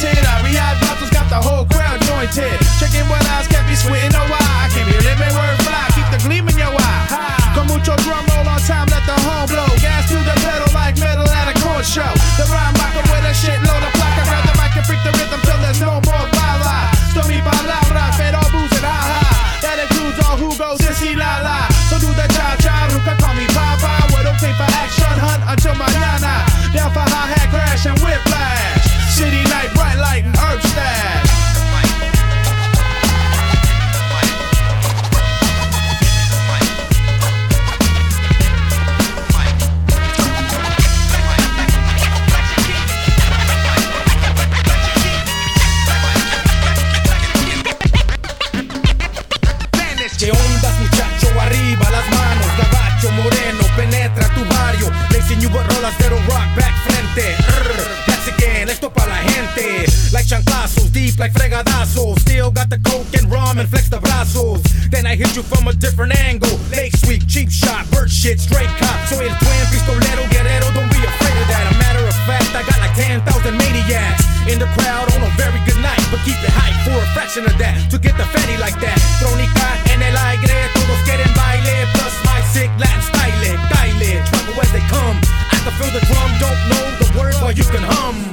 anointed. I Riyadh bottles got the whole crowd jointed. Checking what eyes kept me sweating, oh why I can't be living word fly, keep the gleam in your eye. Con mucho drum roll on time, let the horn blow. Gas to the pedal like metal at a corn show. The rhyme rocker with a shitload of placa. Grab the mic and freak the rhythm till there's no more bala. Esto mi palabra, pero abusen, ha. That includes all who goes sissy la la. So do the cha-cha, who can call me Papa. We're okay for action, hunt until mañana. Down for hi-hat crash and whiplash. City night, bright light and herb stash. ¿Qué ondas, muchacho? Arriba las manos, gabacho moreno, penetra tu barrio. Racing you with rolas de rock back frente. That's again, esto pa' la gente. Like chanclazos, deep like fregadazos. Still got the coke and rum and flex the brazos. Then I hit you from a different angle. Lake sweep, cheap shot, bird shit, straight cop. Soy el twin, pistolero, guerrero, don't be afraid of that. A matter of fact, I got like 10,000 maniacs in the crowd on a very good night. But keep it hype for a fraction of that. To get the fatty like that. Trónica en el aire, todos quieren baile. Plus my sick Latin style, Kyle, trouble as they come. I can feel the drum, don't know the words, but you can hum.